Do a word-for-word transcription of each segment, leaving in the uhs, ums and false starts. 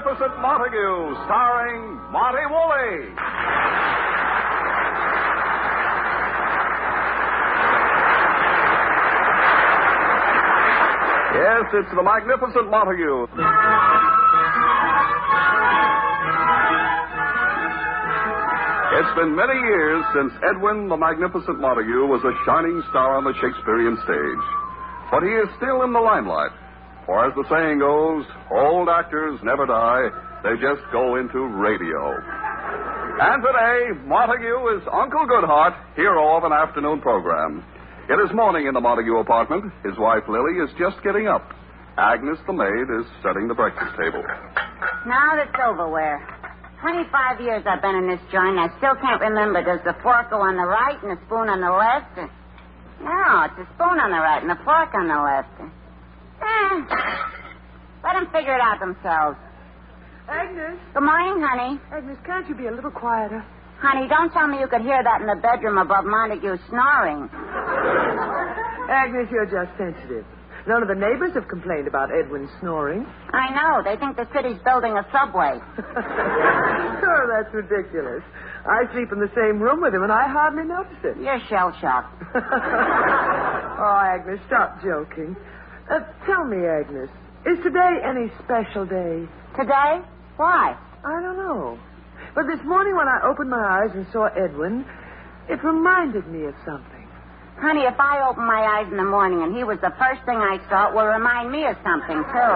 Magnificent Montague, starring Monty Woolley. Yes, it's the Magnificent Montague. It's been many years since Edwin the Magnificent Montague was a shining star on the Shakespearean stage. But he is still in the limelight. For as the saying goes, old actors never die. They just go into radio. And today, Montague is Uncle Goodhart, hero of an afternoon program. It is morning in the Montague apartment. His wife, Lily, is just getting up. Agnes, the maid, is setting the breakfast table. Now the silverware. Twenty-five years I've been in this joint, and I still can't remember. Does the fork go on the right and the spoon on the left? Or... No, it's the spoon on the right and the fork on the left. Eh, let them figure it out themselves. Agnes. Good morning, honey. Agnes, can't you be a little quieter? Honey, don't tell me you could hear that in the bedroom above Montague snoring. Agnes, you're just sensitive. None of the neighbors have complained about Edwin snoring. I know. They think the city's building a subway. Oh, that's ridiculous. I sleep in the same room with him, and I hardly notice it. You're shell-shocked. Oh, Agnes, stop joking. Uh, tell me, Agnes, is today any special day? Today? Why? I don't know. But this morning when I opened my eyes and saw Edwin, it reminded me of something. Honey, if I opened my eyes in the morning and he was the first thing I saw, it will remind me of something, too.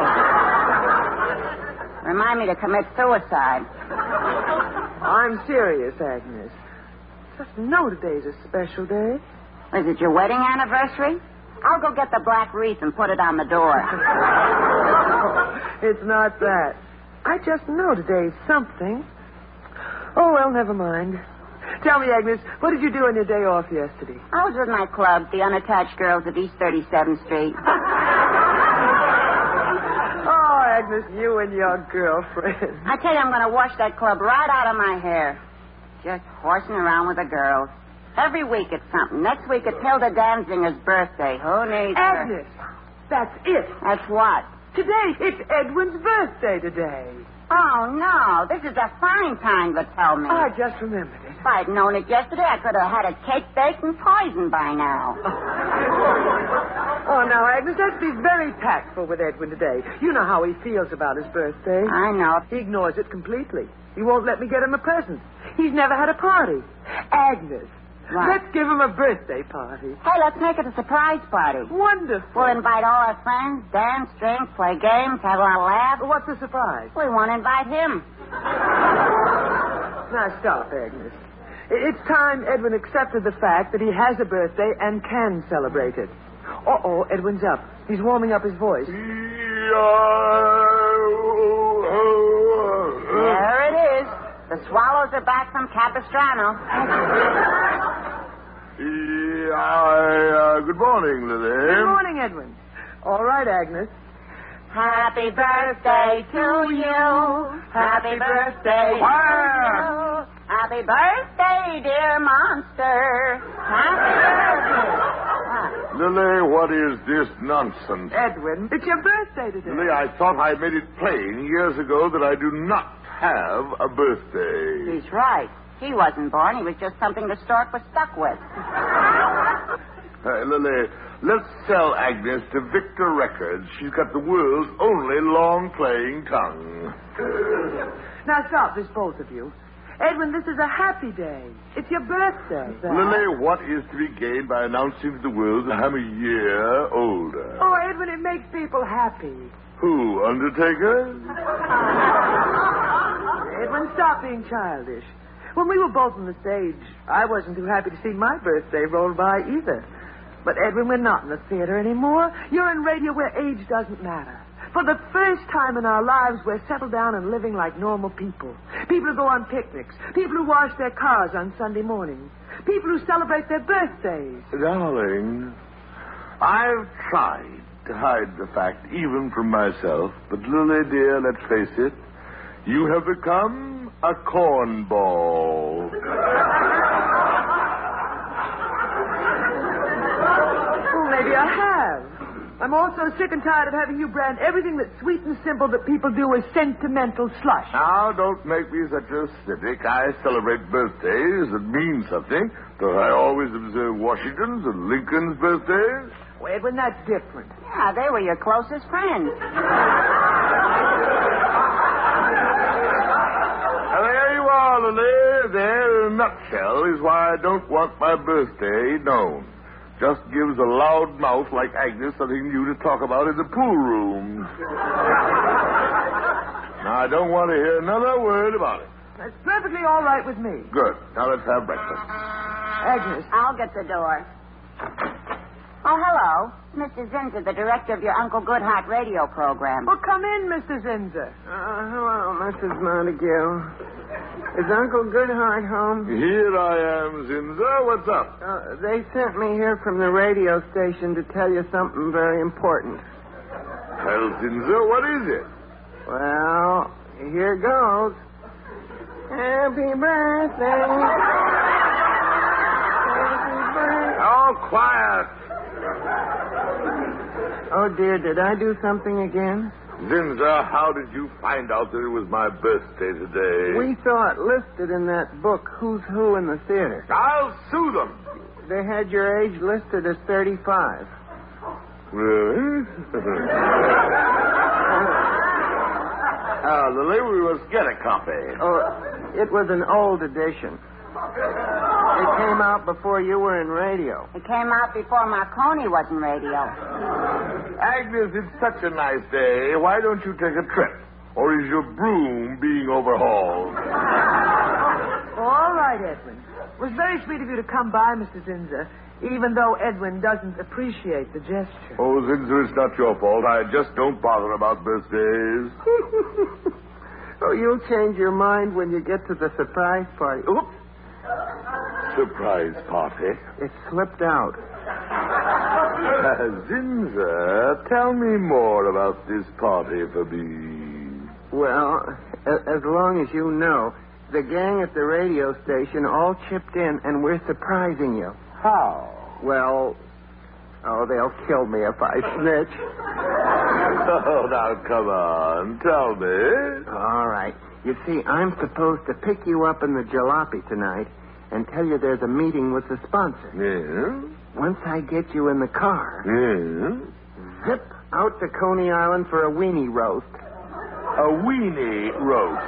Remind me to commit suicide. I'm serious, Agnes. Just know today's a special day. Is it your wedding anniversary? I'll go get the black wreath and put it on the door. It's not that. I just know today's something. Oh, well, never mind. Tell me, Agnes, what did you do on your day off yesterday? I was with my club, the Unattached Girls of East thirty-seventh Street. Oh, Agnes, you and your girlfriend. I tell you, I'm going to wash that club right out of my hair. Just horsing around with the girls. Every week it's something. Next week it's Hilda Danzinger's birthday. Who needs her? Agnes, that's it. That's what? Today, it's Edwin's birthday today. Oh, no. This is a fine time to tell me. I just remembered it. If I'd known it yesterday, I could have had a cake baked and poisoned by now. Oh, now, Agnes, let's be very tactful with Edwin today. You know how he feels about his birthday. I know. He ignores it completely. He won't let me get him a present. He's never had a party. Agnes, what? Let's give him a birthday party. Hey, let's make it a surprise party. Wonderful. We'll invite all our friends, dance, drink, play games, have a lot of laughs. What's the surprise? We won't invite him. Now, stop, Agnes. It's time Edwin accepted the fact that he has a birthday and can celebrate it. Uh-oh, Edwin's up. He's warming up his voice. There it is. The swallows are back from Capistrano. Yeah, uh, good morning, Lily. Good morning, Edwin. All right, Agnes. Happy birthday to you. Happy birthday to you. Happy birthday, dear monster. Happy birthday. Lily, what is this nonsense? Edwin, it's your birthday today. Lily, I thought I made it plain years ago that I do not have a birthday. He's right. He wasn't born. He was just something the stork was stuck with. Uh, Lily, let's sell Agnes to Victor Records. She's got the world's only long-playing tongue. Now, stop this, both of you. Edwin, this is a happy day. It's your birthday. Lily, what is to be gained by announcing to the world that I'm a year older? Oh, Edwin, it makes people happy. Who, Undertaker? Edwin, stop being childish. When we were both on the stage, I wasn't too happy to see my birthday roll by either. But, Edwin, we're not in the theater anymore. You're in radio where age doesn't matter. For the first time in our lives, we're settled down and living like normal people. People who go on picnics. People who wash their cars on Sunday mornings. People who celebrate their birthdays. Darling, I've tried to hide the fact even from myself. But, Lily, dear, let's face it. You have become a cornball. Well, maybe I have. I'm also sick and tired of having you brand everything that's sweet and simple that people do as sentimental slush. Now, don't make me such a cynic. I celebrate birthdays that mean something. Don't I always observe Washington's and Lincoln's birthdays? Oh, Edwin, that's different. Yeah, they were your closest friends. And there you are, Lily. There, in a nutshell, is why I don't want my birthday known. Just gives a loud mouth like Agnes something new to talk about in the pool room. Now, I don't want to hear another word about it. That's perfectly all right with me. Good. Now, let's have breakfast. Agnes. I'll get the door. Oh, hello. Mister Zinzer, the director of your Uncle Goodhart radio program. Well, come in, Mister Zinzer. Uh, hello, Missus Montague. Is Uncle Goodhart home? Here I am, Zinzer. What's up? Uh, they sent me here from the radio station to tell you something very important. Well, Zinzer, what is it? Well, here goes. Happy birthday. Happy birthday. Oh, quiet. Oh, dear, did I do something again? Zinzer, how did you find out that it was my birthday today? We saw it listed in that book, Who's Who in the Theater. I'll sue them. They had your age listed as thirty-five. Really? Ah, Lily, we must get a copy. Oh, it was an old edition. It came out before you were in radio. It came out before Marconi was in radio. Agnes, it's such a nice day. Why don't you take a trip? Or is your broom being overhauled? All right, Edwin. It was very sweet of you to come by, Mister Zinzer, even though Edwin doesn't appreciate the gesture. Oh, Zinzer, it's not your fault. I just don't bother about birthdays. Oh, you'll change your mind when you get to the surprise party. Oops. Surprise party? It slipped out. Uh, Zinzer, tell me more about this party for me. Well, a- as long as you know, the gang at the radio station all chipped in, and we're surprising you. How? Well, oh, they'll kill me if I snitch. Oh, now, come on. Tell me. All right. You see, I'm supposed to pick you up in the jalopy tonight and tell you there's a meeting with the sponsor. Yeah? Once I get you in the car, Yeah? zip out to Coney Island for a weenie roast. A weenie roast.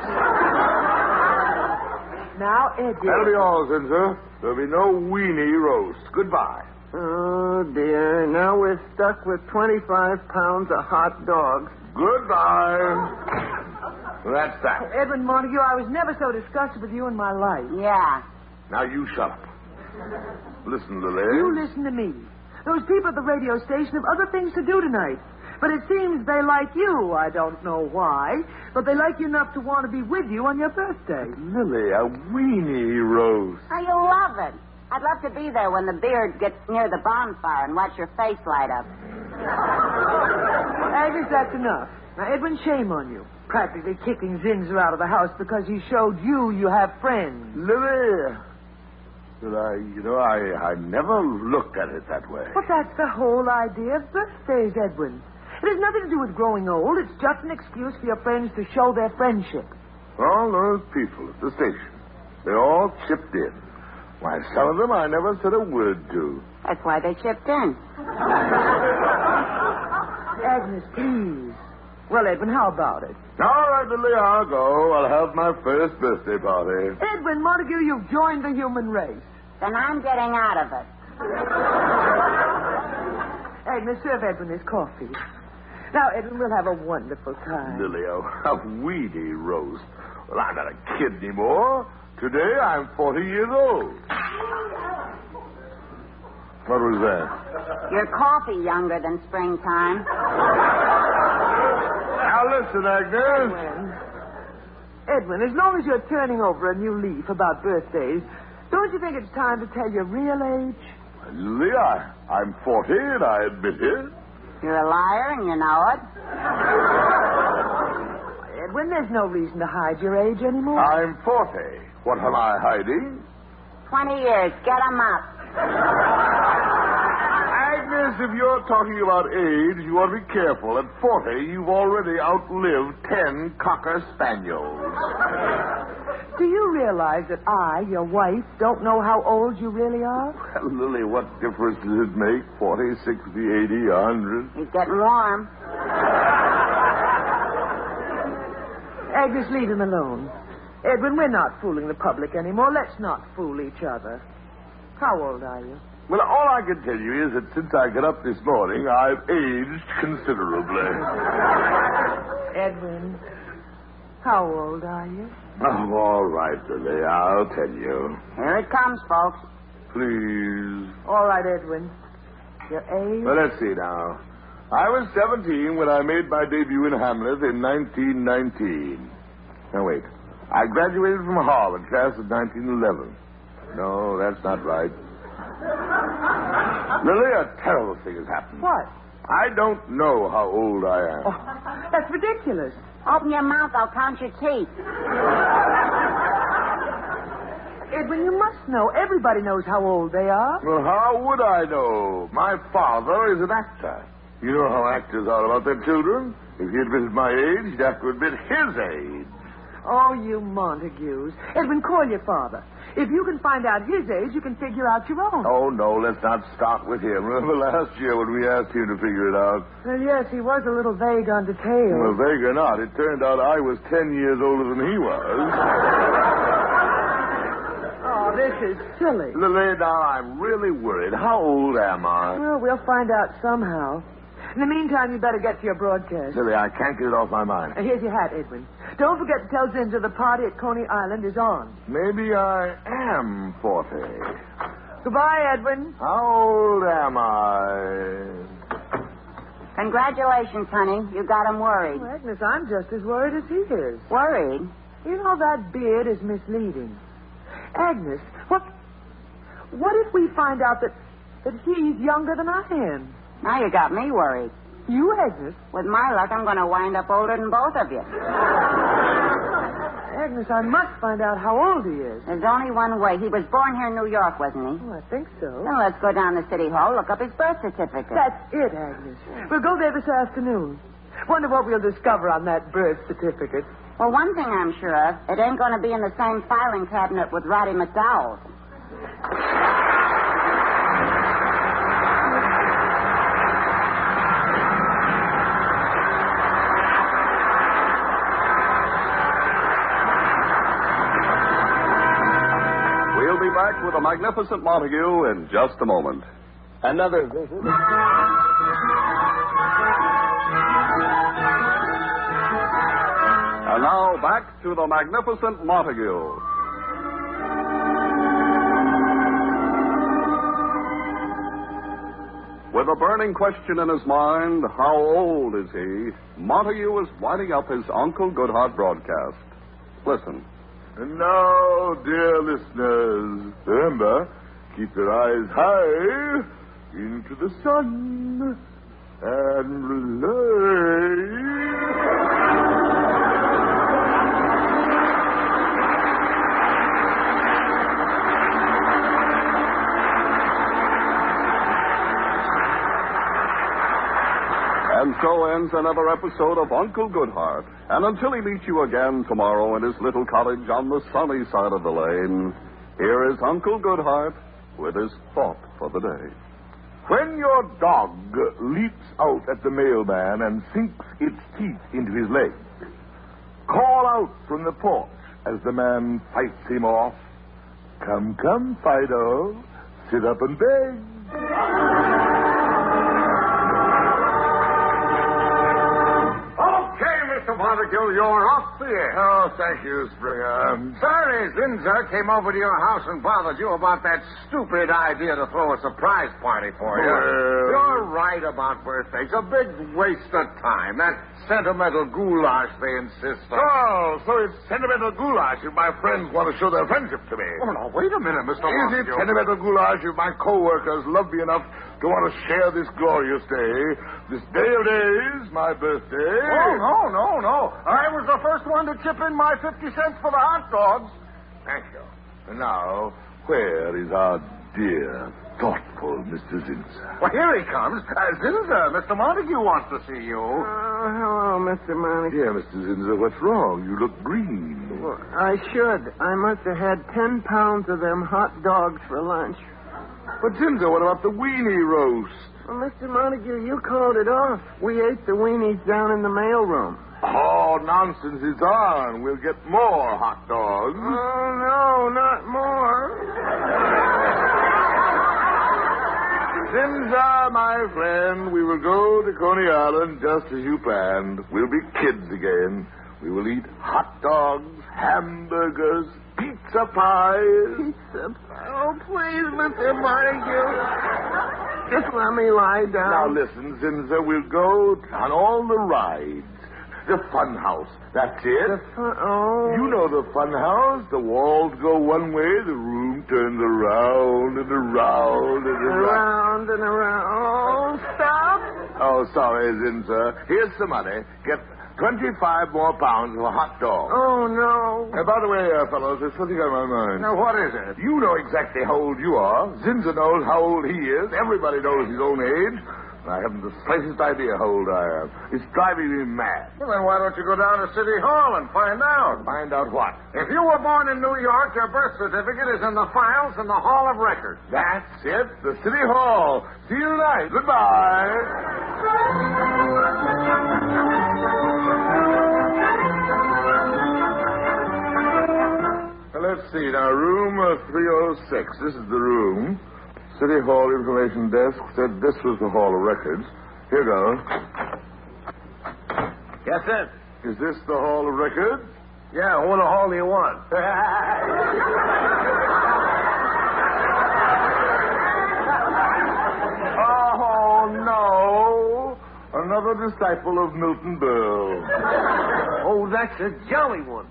Now, Ed, That'll be all, Zinzer. There'll be no weenie roast. Goodbye. Oh, dear. Now we're stuck with twenty-five pounds of hot dogs. Goodbye. That's that. Edwin Montague, I was never so disgusted with you in my life. Yeah. Now you shut up. Listen, Lily. You listen to me. Those people at the radio station have other things to do tonight. But it seems they like you. I don't know why. But they like you enough to want to be with you on your birthday. Lily, a weenie roast. Oh, you love it. I'd love to be there when the beard gets near the bonfire and watch your face light up. Agnes, that's enough. Now, Edwin, shame on you. Practically kicking Zinzer out of the house because he showed you you have friends. Lily. Well, I, you know, I, I never looked at it that way. But that's the whole idea of birthdays, Edwin. It has nothing to do with growing old. It's just an excuse for your friends to show their friendship. All those people at the station, they all chipped in. Why, some of them I never said a word to. That's why they chipped in. Agnes, please. Well, Edwin, how about it? All right, Lily, I'll go. I'll have my first birthday party. Edwin Montague, you've joined the human race. Then I'm getting out of it. Agnes, serve Edwin his coffee. Now, Edwin, we'll have a wonderful time. Lily, a, a weenie roast. Well, I'm not a kid anymore. Today I'm forty years old. What was that? Your coffee younger than springtime. Now listen, Agnes. Edwin. Edwin, as long as you're turning over a new leaf about birthdays, don't you think it's time to tell your real age? Lily, I, I'm forty, and I admit it. You're a liar and you know it. Edwin, there's no reason to hide your age anymore. I'm forty. What am I hiding? Twenty years. Get 'em up. Agnes, Agnes, if you're talking about age, you ought to be careful. At forty, you've already outlived ten Cocker Spaniels. Do you realize that I, your wife, don't know how old you really are? Well, Lily, what difference does it make? Forty, sixty, eighty, a hundred? He's getting warm. Agnes, leave him alone. Edwin, we're not fooling the public anymore. Let's not fool each other. How old are you? Well, all I can tell you is that since I got up this morning, I've aged considerably. Edwin, how old are you? Oh, all right, Lily, I'll tell you. Here it comes, folks. Please. All right, Edwin. Your age? Well, let's see now. I was seventeen when I made my debut in Hamlet in nineteen nineteen. Now, wait. I graduated from Harvard class of nineteen eleven. No, that's not right. Lily, a terrible thing has happened. What? I don't know how old I am. Oh, that's ridiculous. Open your mouth, I'll count your teeth. Edwin, you must know. Everybody knows how old they are. Well, how would I know? My father is an actor. You know how actors are about their children. If he admitted my age, he'd have to admit his age. Oh, you Montagues. Edwin, call your father. If you can find out his age, you can figure out your own. Oh, no, let's not start with him. Remember last year when we asked him to figure it out? Well, yes, he was a little vague on details. Well, vague or not, it turned out I was ten years older than he was. Oh, this is silly. Lily, now I'm really worried. How old am I? Well, we'll find out somehow. In the meantime, you better get to your broadcast. Lily, I can't get it off my mind. Uh, here's your hat, Edwin. Don't forget to tell Zinsser the party at Coney Island is on. Maybe I am forty. Goodbye, Edwin. How old am I? Congratulations, honey. You got him worried. Oh, Agnes, I'm just as worried as he is. Worried? You know, that beard is misleading. Agnes, what what if we find out that, that he's younger than I am? Now you got me worried. You, Agnes? With my luck, I'm going to wind up older than both of you. Agnes, I must find out how old he is. There's only one way. He was born here in New York, wasn't he? Oh, I think so. Then let's go down to City Hall, look up his birth certificate. That's it, Agnes. We'll go there this afternoon. Wonder what we'll discover on that birth certificate. Well, one thing I'm sure of, it ain't going to be in the same filing cabinet with Roddy McDowell's. We'll be back with a magnificent Montague in just a moment. Another visit. And now back to the magnificent Montague. With a burning question in his mind, how old is he? Montague is winding up his Uncle Goodhart broadcast. Listen. And now, dear listeners, remember, keep your eyes high into the sun and relate. And so ends another episode of Uncle Goodhart. And until he meets you again tomorrow in his little cottage on the sunny side of the lane, here is Uncle Goodhart with his thought for the day. When your dog leaps out at the mailman and sinks its teeth into his leg, call out from the porch as the man fights him off. Come, come, Fido, sit up and beg. Montague, you're off the air. Oh, thank you, Springer. Sorry, Zinsser came over to your house and bothered you about that stupid idea to throw a surprise party for you. Well... You're right about birthdays. A big waste of time. That sentimental goulash they insist on. Oh, so it's sentimental goulash if my friends want to show their friendship to me. Oh, no, wait a minute, Mister Is Montague. it sentimental goulash if my co-workers love me enough to want to share this glorious day, this day of days, my birthday? Oh, no, no, no. I was the first one to chip in my fifty cents for the hot dogs. Thank you. And now, where is our dear, thoughtful Mister Zinser. Well, here he comes. Uh, Zinser, Mister Montague wants to see you. Oh, hello, Mister Montague. Dear Mister Zinser, what's wrong? You look green. Well, I should. I must have had ten pounds of them hot dogs for lunch. But, Zinser, what about the weenie roast? Well, Mister Montague, you called it off. We ate the weenies down in the mailroom. Oh, nonsense. It's on. We'll get more hot dogs. Oh, no, not more. Zinser, my friend, we will go to Coney Island just as you planned. We'll be kids again. We will eat hot dogs, hamburgers, pizza pies. Pizza pie? Oh, please, Mister Montague. Just let me lie down. Now, listen, Zinser, we'll go on all the rides. The fun house. That's it. The fun... Oh. You know the fun house. The walls go one way, the room turns around and around and around. Around and around. Oh, stop. Oh, sorry, Zinser. Here's some money. Get twenty-five more pounds of a hot dog. Oh, no. Uh, by the way, uh, fellows, there's something on my mind. Now, what is it? You know exactly how old you are. Zinser knows how old he is. Everybody knows his own age. I haven't the slightest idea how old I am. It's driving me mad. Well, then why don't you go down to City Hall and find out? Find out what? If you were born in New York, your birth certificate is in the files in the Hall of Records. That's it. The City Hall. See you tonight. Goodbye. Now, let's see. Now, room uh, three oh six. This is the room. City Hall Information Desk said this was the Hall of Records. Here goes. Yes, sir. Is this the Hall of Records? Yeah, what hall do you want? Oh, no. Another disciple of Milton Berle. Oh, that's a jolly one.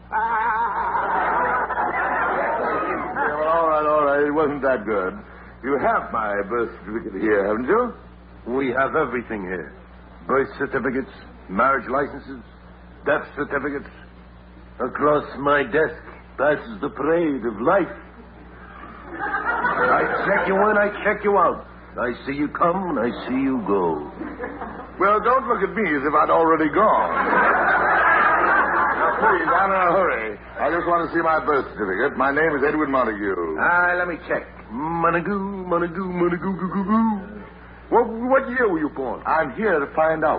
Yeah, well, all right, all right. It wasn't that good. You have my birth certificate here, haven't you? We have everything here. Birth certificates, marriage licenses, death certificates. Across my desk passes the parade of life. I check you in, I check you out. I see you come, and I see you go. Well, don't look at me as if I'd already gone. Now, please, I'm in a hurry. I just want to see my birth certificate. My name is Edwin Montague. Ah, let me check. Montague, Montague, Montague, goo, goo, goo. What, what year were you born? I'm here to find out.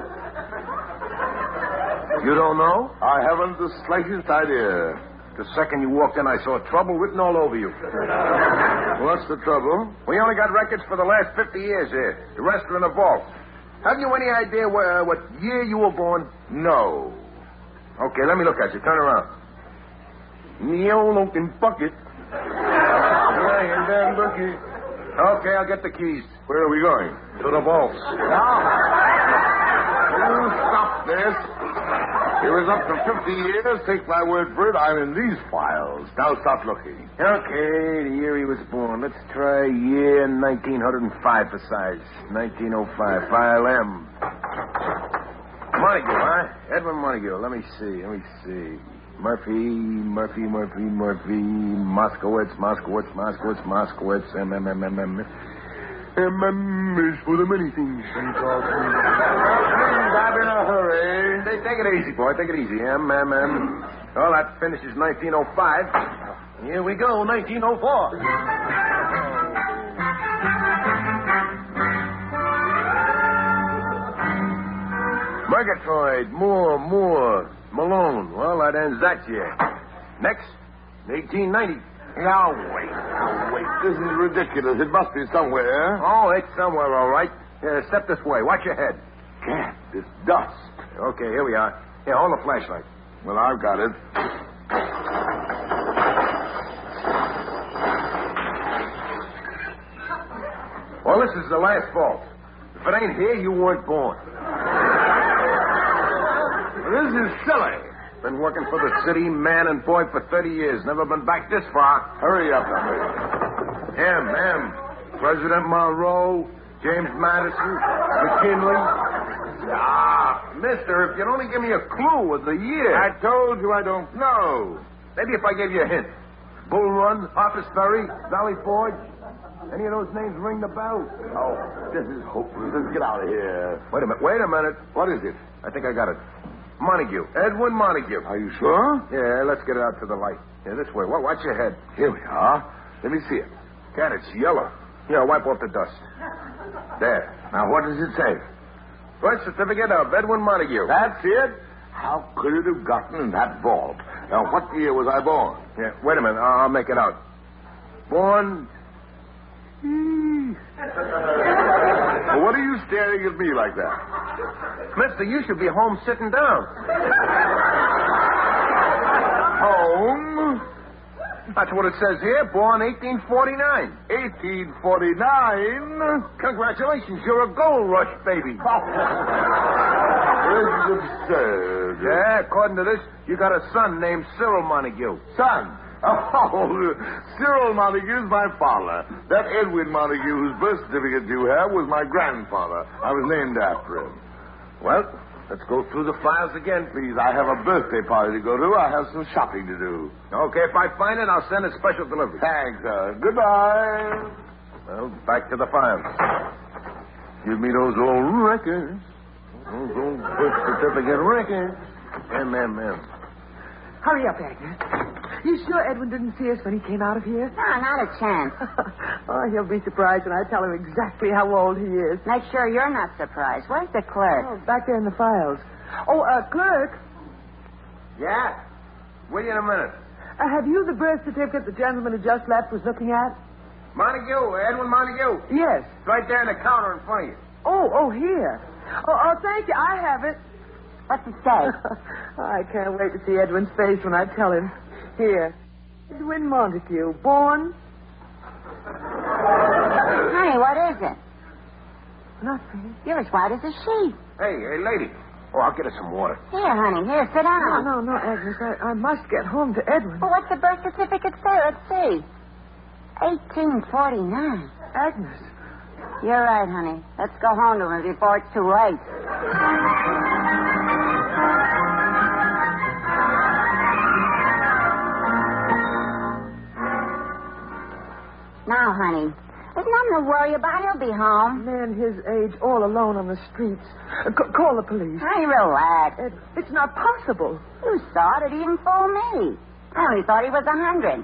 You don't know? I haven't the slightest idea. The second you walked in, I saw trouble written all over you. What's the trouble? We only got records for the last fifty years here. The rest are in the vault. Have you any idea where, what year you were born? No. Okay, let me look at you. Turn around. Neo looking bucket. Yeah, and then bucket. Okay, I'll get the keys. Where are we going? To the vaults. Now, you stop this. It was up to fifty years. Take my word for it. I'm in these files. Now stop looking. Okay, the year he was born. Let's try year nineteen oh five for size. nineteen oh five. File M. Montague, huh? Edwin Montague. Let me see. Let me see. Murphy, Murphy, Murphy, Murphy, Moskowitz, Moskowitz, Moskowitz, Moskowitz, M, M, M, M, M. M, M is for the many things he calls me. I'm in a hurry. Take, take it easy, boy. Take it easy. M, M, M. Well, that finishes nineteen oh five. Here we go, nineteen oh four. Murgatroyd, Moore, Moore, Malone. Well, that ends that year. Next, eighteen ninety. Now, wait. Now, wait. This is ridiculous. It must be somewhere. Oh, it's somewhere, all right. Here, step this way. Watch your head. Gad, this dust. Okay, here we are. Here, hold the flashlight. Well, I've got it. Well, this is the last vault. If it ain't here, you weren't born. This is silly. Been working for the city, man and boy, for thirty years. Never been back this far. Hurry up, Henry. M, M. President Monroe, James Madison, McKinley. Ah, mister, if you'd only give me a clue of the year. I told you I don't know. Maybe if I gave you a hint. Bull Run, Harper's Ferry, Valley Forge. Any of those names ring the bell? Oh, this is hopeless. Let's get out of here. Wait a minute. Wait a minute. What is it? I think I got it. Montague. Edwin Montague. Are you sure? Yeah, let's get it out to the light. Yeah, this way. Wa- Watch your head. Here we are. Let me see it. Cat, it's yellow. Yeah, wipe off the dust. There. Now, what does it say? Birth certificate of Edwin Montague. That's it. How could it have gotten in that vault? Now, what year was I born? Yeah, wait a minute. I'll I'll make it out. Born... Well, what are you staring at me like that? Mister, you should be home sitting down. Home? That's what it says here. Born eighteen forty-nine. eighteen forty-nine? Congratulations. You're a gold rush baby. This is absurd. Yeah, according to this, you got a son named Cyril Montague. Son. Oh, Cyril Montague's my father. That Edwin Montague whose birth certificate you have was my grandfather. I was named after him. Well, let's go through the files again. Please, I have a birthday party to go to. I have some shopping to do. Okay, if I find it, I'll send it special delivery. Thanks, sir. Goodbye. Well, back to the files. Give me those old records. Those old birth certificate records. M M M. Hurry up, Agnes. You sure Edwin didn't see us when he came out of here? No, not a chance. Oh, he'll be surprised when I tell him exactly how old he is. Make sure you're not surprised. Where's the clerk? Oh, back there in the files. Oh, uh, clerk, Yeah? Wait in a minute. uh, have you the birth certificate the gentleman who just left was looking at? Montague, Edwin Montague. Yes. It's right there in the counter in front of you. Oh, oh, here. Oh, oh, thank you. I have it. What's it say? I can't wait to see Edwin's face when I tell him. Here. Edwin Montague, born... Honey, what is it? Nothing. You're as white as a sheet. Hey, hey, lady. Oh, I'll get her some water. Here, honey, here, sit No, down. no, no, Agnes. I, I must get home to Edwin. Well, what's the birth certificate say? Let's see. eighteen forty-nine. Agnes. You're right, honey. Let's go home to him before it's too late. Now, honey, there's nothing to worry about. He'll be home. Man his age all alone on the streets. Uh, c- call the police. Honey, relax. Ed, it's not possible. You saw it. He even fooled me. I only thought he was a hundred.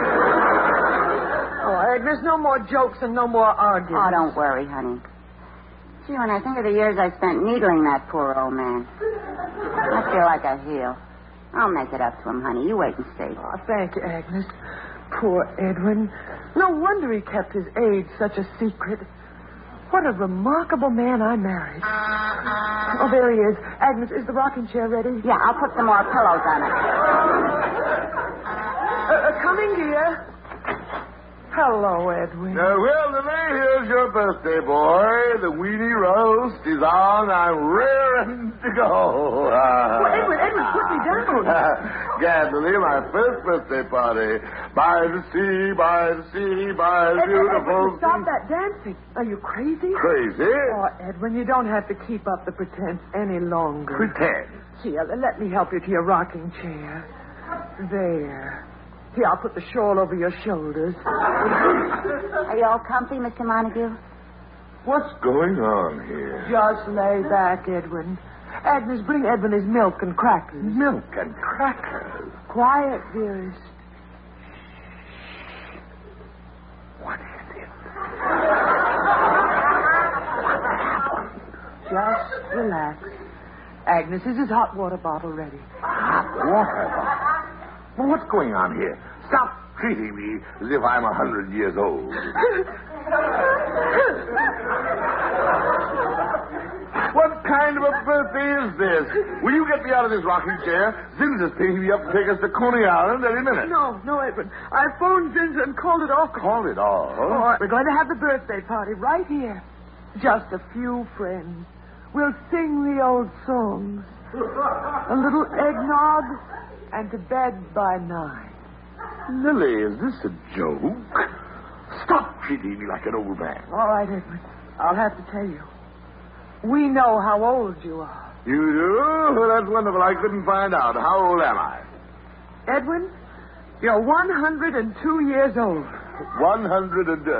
Oh, Agnes, no more jokes and no more arguing. Oh, don't worry, honey. Gee, when I think of the years I spent needling that poor old man, I feel like I heal. I'll make it up to him, honey. You wait and see. Oh, thank you, Agnes. Poor Edwin. No wonder he kept his age such a secret. What a remarkable man I married. Oh, there he is. Agnes, is the rocking chair ready? Yeah, I'll put some more pillows on it. Uh, uh, coming, dear. Hello, Edwin. Uh, well, Lily, here's your birthday, boy. The weenie roast is on. I'm raring to go. Well, Edwin, Edwin, put me down. Gad, Lily, my first birthday party. By the sea, by the sea, by the Edwin, beautiful Edwin, stop sea. that dancing. Are you crazy? Crazy? Oh, Edwin, you don't have to keep up the pretense any longer. Pretend. Here, let me help you to your rocking chair. There. Here, I'll put the shawl over your shoulders. Are you all comfy, Mister Montague? What's going on here? Just lay back, Edwin. Agnes, bring Edwin his milk and crackers. Milk and crackers. Quiet, dearest. What is it? Just relax. Agnes, is his hot water bottle ready? Hot water bottle. Well, what's going on here? Stop treating me as if I'm a hundred years old. What kind of a birthday is this? Will you get me out of this rocking chair? Zinza's picking me up to take us to Coney Island any minute. No, no, Edwin. I phoned Zinza and called it off. Call it all. Oh, we're going to have the birthday party right here. Just a few friends. We'll sing the old songs. A little eggnog and to bed by nine. Lily, is this a joke? Stop treating me like an old man. All right, Edwin. I'll have to tell you. We know how old you are. You do? Well, that's wonderful. I couldn't find out. How old am I? Edwin, you're one hundred two years old. One hundred and...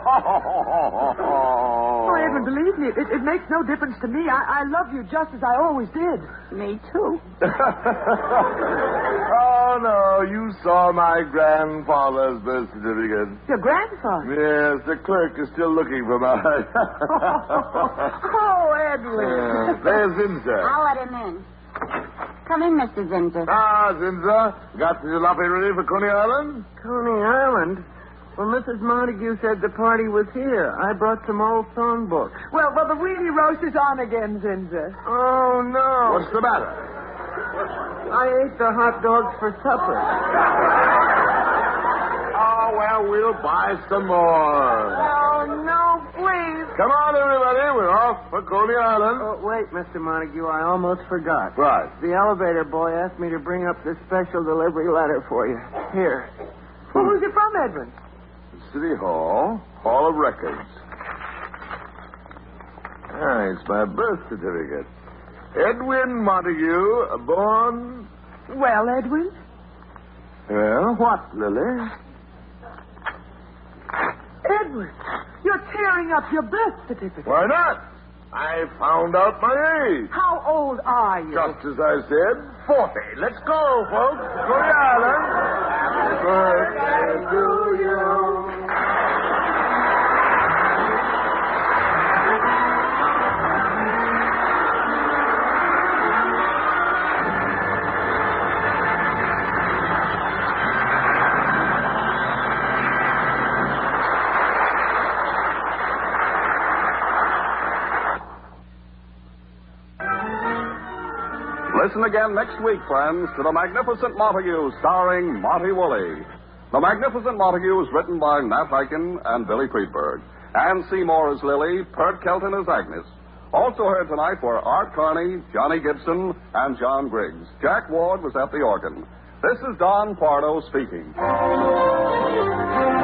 Oh, Edwin, believe me, it, it makes no difference to me. I, I love you just as I always did. Me too. Oh, no, you saw my grandfather's birth certificate. Your grandfather? Yes, the clerk is still looking for mine. Oh, Edwin. Yeah, there's Zinza. I'll let him in. Come in, Mister Zinzer. Ah, Zinza, got the jalopy ready for Coney Island? Coney Island? Well, Missus Montague said the party was here. I brought some old songbooks. Well, well, the weenie roast is on again, Zinzer. Oh, no. What's the matter? I ate the hot dogs for supper. Oh, well, we'll buy some more. Oh, no, please. Come on, everybody. We're off for Coney Island. Oh, wait, Mister Montague. I almost forgot. Right. The elevator boy asked me to bring up this special delivery letter for you. Here. Well, who's it from, Edwin? City Hall, Hall of Records. Ah, it's my birth certificate. Edwin Montague, born... Well, Edwin? Well, what, Lily? Edwin, you're tearing up your birth certificate. Why not? I found out my age. How old are you? Just as I said, forty. Let's go, folks. Coney Island. Happy birthday to you. Listen again next week, friends, to The Magnificent Montague, starring Monty Woolley. The Magnificent Montague is written by Nat Hiken and Billy Friedberg. Ann Seymour as Lily, Pert Kelton as Agnes. Also heard tonight were Art Carney, Johnny Gibson, and John Griggs. Jack Ward was at the organ. This is Don Pardo speaking.